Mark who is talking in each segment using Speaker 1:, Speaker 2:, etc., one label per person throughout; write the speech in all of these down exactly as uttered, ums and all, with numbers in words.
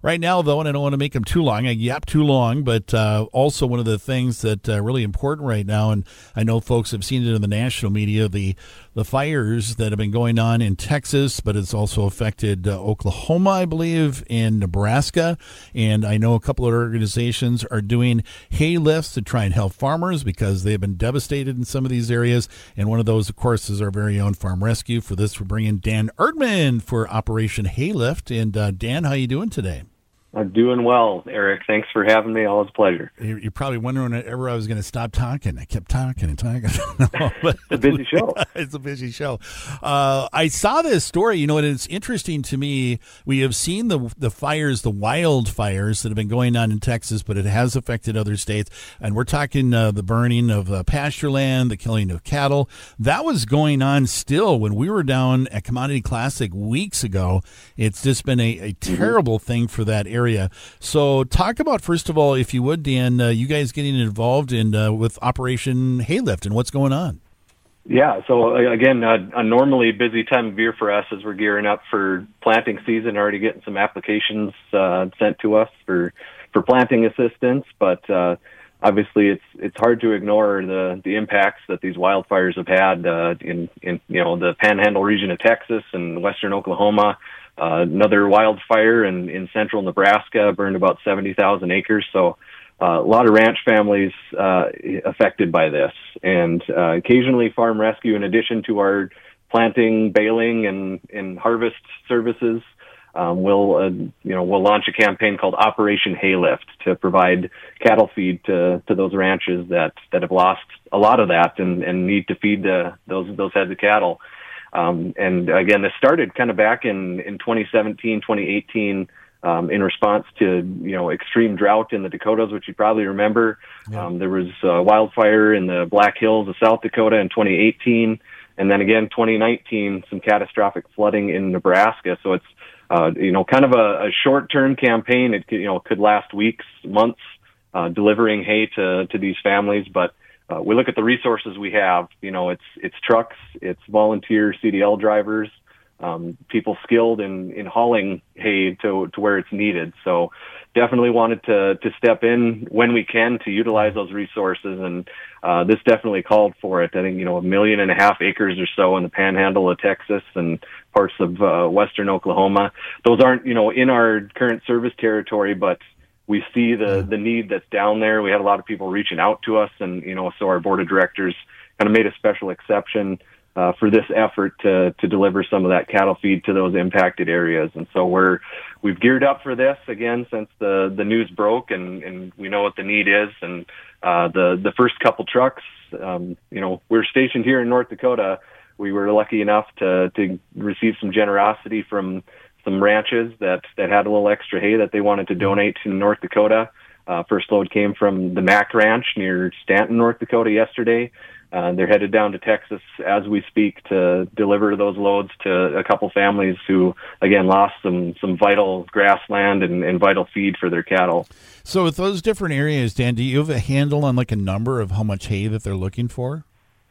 Speaker 1: Right now, though, and I don't want to make them too long, I yap too long, but uh, also one of the things that uh, really important right now, and I know folks have seen it in the national media, the the fires that have been going on in Texas, but it's also affected uh, Oklahoma, I believe, and Nebraska. And I know a couple of organizations are doing hay lifts to try and help farmers because they have been devastated in some of these areas. And one of those, of course, is our very own Farm Rescue. For this, we're bringing Dan Erdman for Operation Hay Lift. And uh, Dan, how are you doing today?
Speaker 2: I'm doing well, Eric. Thanks for having me. Always a pleasure.
Speaker 1: You're probably wondering whenever I was going to stop talking. I kept talking and talking. no,
Speaker 2: but it's a busy show.
Speaker 1: It's a busy show. Uh, I saw this story, you know, and it's interesting to me. We have seen the the fires, the wildfires that have been going on in Texas, but it has affected other states. And we're talking uh, the burning of uh, pasture land, the killing of cattle. That was going on still when we were down at Commodity Classic weeks ago. It's just been a, a terrible mm-hmm. thing for that area. Area. So talk about, first of all, if you would, Dan, uh, you guys getting involved in uh, with Operation Hay Lift and what's going on.
Speaker 2: Yeah, so uh, again, uh, a normally busy time of year for us as we're gearing up for planting season, already getting some applications uh, sent to us for, for planting assistance, but uh, obviously it's it's hard to ignore the, the impacts that these wildfires have had uh, in, in you know the Panhandle region of Texas and western Oklahoma. Uh, another wildfire in, in central Nebraska burned about seventy thousand acres. So uh, a lot of ranch families uh, affected by this. And uh, occasionally Farm Rescue, in addition to our planting, baling, and, and harvest services, um, will uh, you know we'll launch a campaign called Operation Hay Lift to provide cattle feed to, to those ranches that, that have lost a lot of that and, and need to feed the, those those heads of cattle. Um, and again, this started kind of back in, in twenty seventeen, twenty eighteen, um, in response to, you know, extreme drought in the Dakotas, which you probably remember. Yeah. Um, there was a wildfire in the Black Hills of South Dakota in twenty eighteen. And then again, twenty nineteen, some catastrophic flooding in Nebraska. So it's, uh, you know, kind of a, a short-term campaign. It could, you know, could last weeks, months, uh, delivering hay to, to these families. But Uh, we look at the resources we have. You know, it's it's trucks, it's volunteer C D L drivers, um, people skilled in, in hauling hay to to where it's needed. So definitely wanted to to step in when we can to utilize those resources, and uh, this definitely called for it. I think, you know, a million and a half acres or so in the Panhandle of Texas and parts of uh, western Oklahoma. Those aren't, you know, in our current service territory, but we see the, the need that's down there. We had a lot of people reaching out to us, and, you know, so our board of directors kind of made a special exception uh, for this effort to, to deliver some of that cattle feed to those impacted areas. And so we're, we've geared up for this again since the, the news broke, and, and we know what the need is. And uh, the, the first couple trucks, um, you know, we're stationed here in North Dakota. We were lucky enough to, to receive some generosity from some ranches that, that had a little extra hay that they wanted to donate to North Dakota. Uh, first load came from the Mack Ranch near Stanton, North Dakota yesterday. Uh, they're headed down to Texas as we speak to deliver those loads to a couple families who, again, lost some, some vital grassland and, and vital feed for their cattle.
Speaker 1: So with those different areas, Dan, do you have a handle on like a number of how much hay that they're looking for?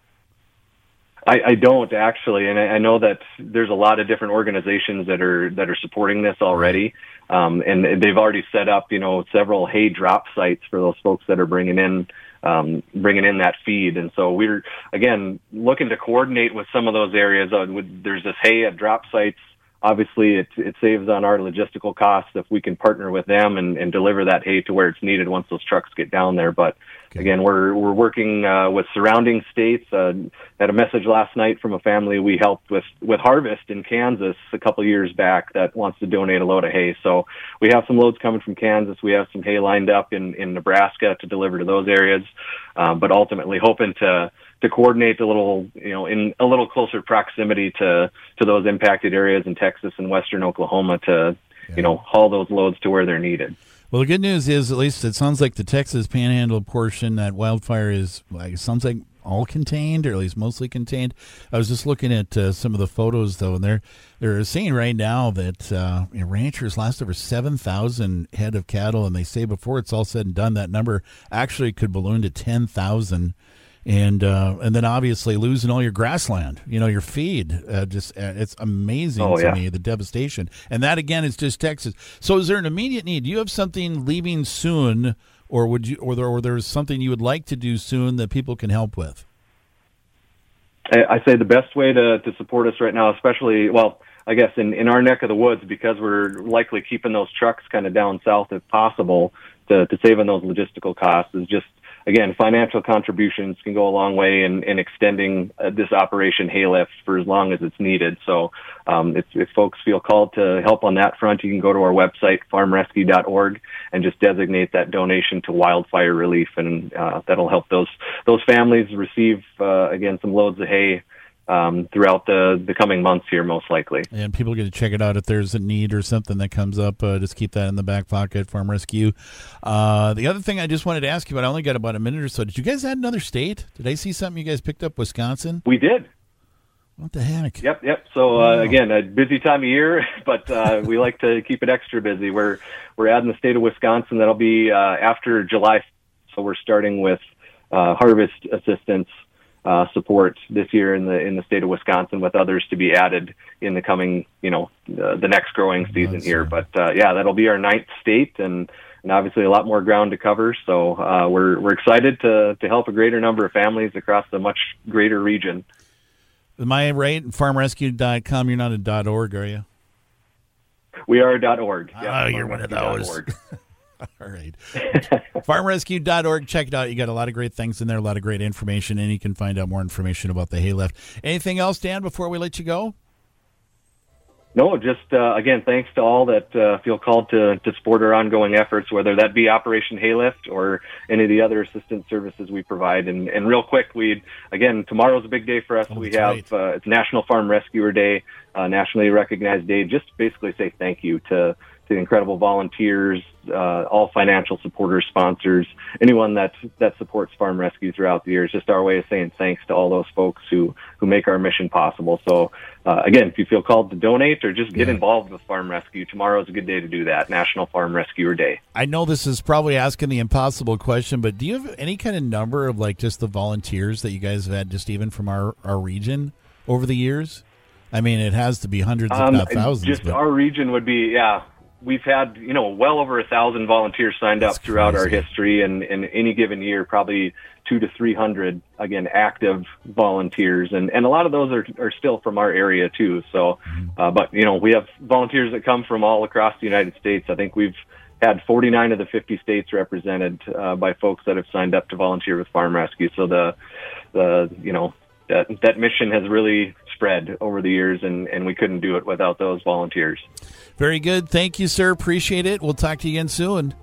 Speaker 2: I, I don't actually, and I, I know that there's a lot of different organizations that are that are supporting this already, um, and they've already set up, you know, several hay drop sites for those folks that are bringing in um, bringing in that feed. And so we're again looking to coordinate with some of those areas. Uh, with, there's this hay at drop sites. Obviously, it, it saves on our logistical costs if we can partner with them and, and deliver that hay to where it's needed once those trucks get down there. But okay. Again, we're we're working uh, with surrounding states. Uh, had a message last night from a family we helped with with harvest in Kansas a couple years back that wants to donate a load of hay. So we have some loads coming from Kansas. We have some hay lined up in, in Nebraska to deliver to those areas. Um, but ultimately, hoping to. to coordinate a little, you know, in a little closer proximity to, to those impacted areas in Texas and western Oklahoma to, yeah. you know, haul those loads to where they're needed.
Speaker 1: Well, the good news is, at least it sounds like the Texas Panhandle portion, that wildfire is, like, it sounds like all contained, or at least mostly contained. I was just looking at uh, some of the photos, though, and they're they're saying right now that uh, you know, ranchers lost over seven thousand head of cattle, and they say before it's all said and done, that number actually could balloon to ten thousand. And uh, and then obviously losing all your grassland, you know, your feed. Uh, just uh, it's amazing
Speaker 2: oh,
Speaker 1: to
Speaker 2: yeah.
Speaker 1: me, the devastation. And that again is just Texas. So is there an immediate need? Do you have something leaving soon, or would you, or there, or there's something you would like to do soon that people can help with?
Speaker 2: I, I say the best way to to support us right now, especially well, I guess in in our neck of the woods, because we're likely keeping those trucks kind of down south if possible to to save on those logistical costs, is just. Again, financial contributions can go a long way in, in extending uh, this Operation Haylift for as long as it's needed. So um, if, if folks feel called to help on that front, you can go to our website, farm rescue dot org, and just designate that donation to wildfire relief, and uh, that'll help those those families receive, uh, again, some loads of hay um, throughout the, the coming months here, most likely.
Speaker 1: And people get to check it out if there's a need or something that comes up. Uh, just keep that in the back pocket, Farm Rescue. Uh, the other thing I just wanted to ask you about, I only got about a minute or so. Did you guys add another state? Did I see something you guys picked up, Wisconsin?
Speaker 2: We did.
Speaker 1: What the heck?
Speaker 2: Yep, yep. So uh, again, a busy time of year, but uh, we like to keep it extra busy. We're we're adding the state of Wisconsin. That'll be uh, after July. So we're starting with uh, harvest assistance uh, support this year in the in the state of Wisconsin, with others to be added in the coming, you know, uh, the next growing season
Speaker 1: That's
Speaker 2: here.
Speaker 1: right.
Speaker 2: But uh, yeah, that'll be our ninth state, and and obviously a lot more ground to cover. So uh, we're we're excited to to help a greater number of families across a much greater region.
Speaker 1: Am I right? farm rescue dot com. You're not a .org, are you?
Speaker 2: We are a .org.
Speaker 1: Oh, you're one of those. All right. farm rescue dot org. Check it out. You got a lot of great things in there, a lot of great information, and you can find out more information about the Haylift. Anything else, Dan, before we let you go?
Speaker 2: No, just, uh, again, thanks to all that uh, feel called to, to support our ongoing efforts, whether that be Operation Haylift or any of the other assistance services we provide. And, and real quick, we again, tomorrow's a big day for us.
Speaker 1: Oh,
Speaker 2: we
Speaker 1: that's
Speaker 2: have
Speaker 1: right.
Speaker 2: uh, it's National Farm Rescuer Day, uh, nationally recognized day. Just basically say thank you to, to the incredible volunteers, uh, all financial supporters, sponsors, anyone that that supports farm rescue throughout the year. It's just our way of saying thanks to all those folks who, who make our mission possible. So, uh, again, if you feel called to donate or just get
Speaker 1: Yeah.
Speaker 2: involved with farm rescue, tomorrow is a good day to do that, National Farm Rescuer Day.
Speaker 1: I know this is probably asking the impossible question, but do you have any kind of number of, like, just the volunteers that you guys have had just even from our, our region over the years? I mean, it has to be hundreds, if
Speaker 2: Um,
Speaker 1: not thousands.
Speaker 2: just
Speaker 1: but
Speaker 2: our region would be, yeah. We've had, you know, well over a thousand volunteers signed
Speaker 1: That's
Speaker 2: up throughout
Speaker 1: crazy.
Speaker 2: our history, and in any given year, probably two to three hundred, again, active volunteers. And, and a lot of those are, are still from our area too. So, uh, but, you know, we have volunteers that come from all across the United States. I think we've had forty-nine of the fifty states represented, uh, by folks that have signed up to volunteer with Farm Rescue. So the, the, you know, that, that mission has really spread over the years, and, and we couldn't do it without those volunteers.
Speaker 1: Very good. Thank you, sir. Appreciate it. We'll talk to you again soon.